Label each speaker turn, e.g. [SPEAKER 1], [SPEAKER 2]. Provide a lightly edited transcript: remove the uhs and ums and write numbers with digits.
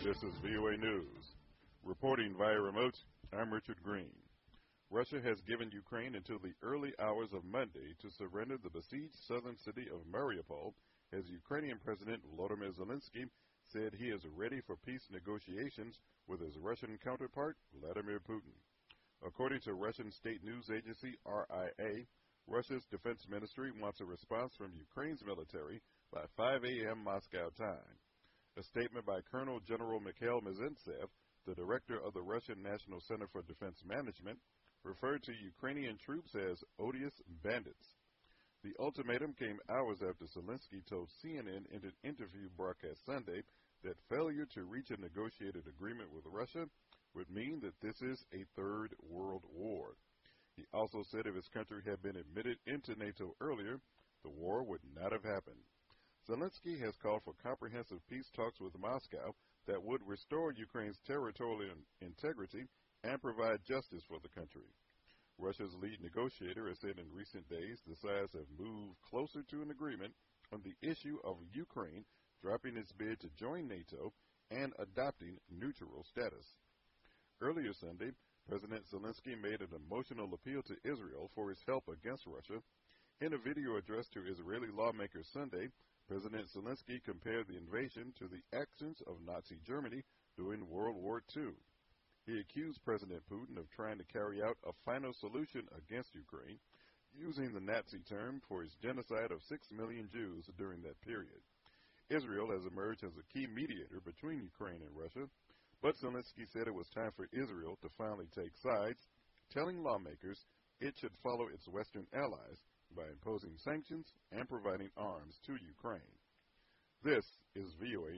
[SPEAKER 1] This is VOA News. Reporting via remote, I'm Richard Green. Russia has given Ukraine until the early hours of Monday to surrender the besieged southern city of Mariupol, as Ukrainian President Volodymyr Zelensky said he is ready for peace negotiations with his Russian counterpart, Vladimir Putin. According to Russian state news agency RIA, Russia's defense ministry wants a response from Ukraine's military by 5 a.m. Moscow time. A statement by Colonel General Mikhail Mizintsev, the director of the Russian National Center for Defense Management, referred to Ukrainian troops as odious bandits. The ultimatum came hours after Zelensky told CNN in an interview broadcast Sunday that failure to reach a negotiated agreement with Russia would mean that this is a third world war. He also said if his country had been admitted into NATO earlier, the war would not have happened. Zelensky has called for comprehensive peace talks with Moscow that would restore Ukraine's territorial integrity and provide justice for the country. Russia's lead negotiator has said in recent days the sides have moved closer to an agreement on the issue of Ukraine dropping its bid to join NATO and adopting neutral status. Earlier Sunday, President Zelensky made an emotional appeal to Israel for his help against Russia. In a video addressed to Israeli lawmakers Sunday, President Zelensky compared the invasion to the actions of Nazi Germany during World War II. He accused President Putin of trying to carry out a final solution against Ukraine, using the Nazi term for his genocide of 6 million Jews during that period. Israel has emerged as a key mediator between Ukraine and Russia, but Zelensky said it was time for Israel to finally take sides, telling lawmakers it should follow its Western allies by imposing sanctions and providing arms to Ukraine. This is VOA